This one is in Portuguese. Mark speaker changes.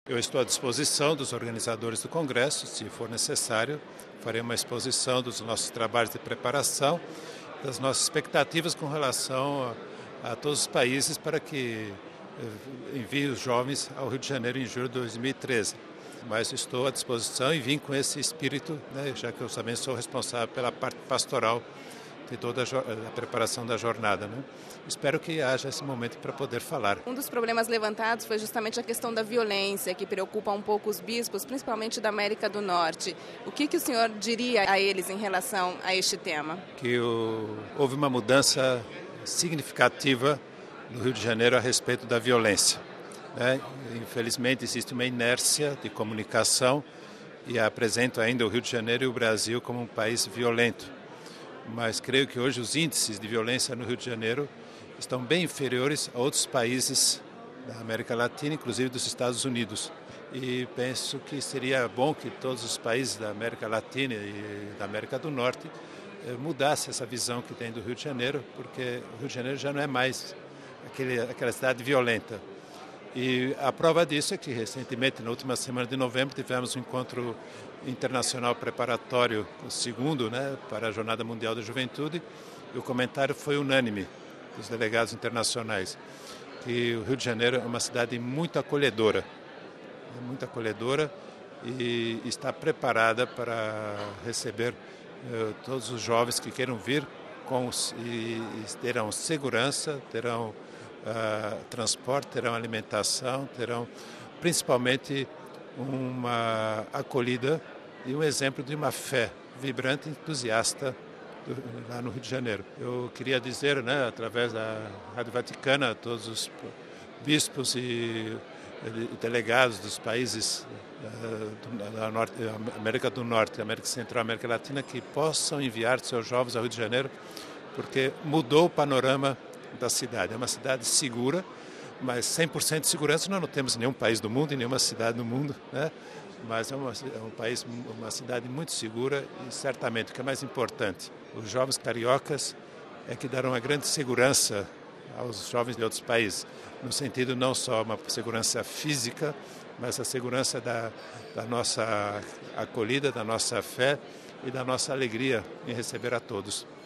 Speaker 1: Eu estou à disposição dos organizadores do Congresso, se for necessário, farei uma exposição dos nossos trabalhos de preparação, das nossas expectativas com relação a todos os países para que envie os jovens ao Rio de Janeiro em julho de 2013. Mas estou à disposição e vim com esse espírito, já que eu também sou responsável pela parte pastoral de toda a preparação da jornada. Espero que haja esse momento para poder falar.
Speaker 2: Um dos problemas levantados foi justamente a questão da violência, que preocupa um pouco os bispos, principalmente da América do Norte. O que o senhor diria a eles em relação a este tema?
Speaker 1: Que houve uma mudança significativa no Rio de Janeiro a respeito da violência. Infelizmente existe uma inércia de comunicação e apresento ainda o Rio de Janeiro e o Brasil como um país violento. Mas creio que hoje os índices de violência no Rio de Janeiro estão bem inferiores a outros países da América Latina, inclusive dos Estados Unidos. E penso que seria bom que todos os países da América Latina e da América do Norte mudassem essa visão que tem do Rio de Janeiro, porque o Rio de Janeiro já não é mais aquela cidade violenta. E a prova disso é que recentemente, na última semana de novembro, tivemos um encontro internacional preparatório, o segundo, para a Jornada Mundial da Juventude, e o comentário foi unânime dos delegados internacionais, que o Rio de Janeiro é uma cidade muito acolhedora e está preparada para receber todos os jovens que queiram vir e terão segurança, terão transporte, terão alimentação, terão principalmente uma acolhida e um exemplo de uma fé vibrante e entusiasta lá no Rio de Janeiro. Eu queria dizer, através da Rádio Vaticana, a todos os bispos e delegados dos países da América do Norte, América Central, América Latina, que possam enviar seus jovens ao Rio de Janeiro, porque mudou o panorama da cidade. É uma cidade segura, mas 100% de segurança nós não temos em nenhum país do mundo, em nenhuma cidade do mundo, mas é um país, uma cidade muito segura e certamente o que é mais importante, os jovens cariocas é que darão uma grande segurança aos jovens de outros países, no sentido não só uma segurança física, mas a segurança da nossa acolhida, da nossa fé e da nossa alegria em receber a todos.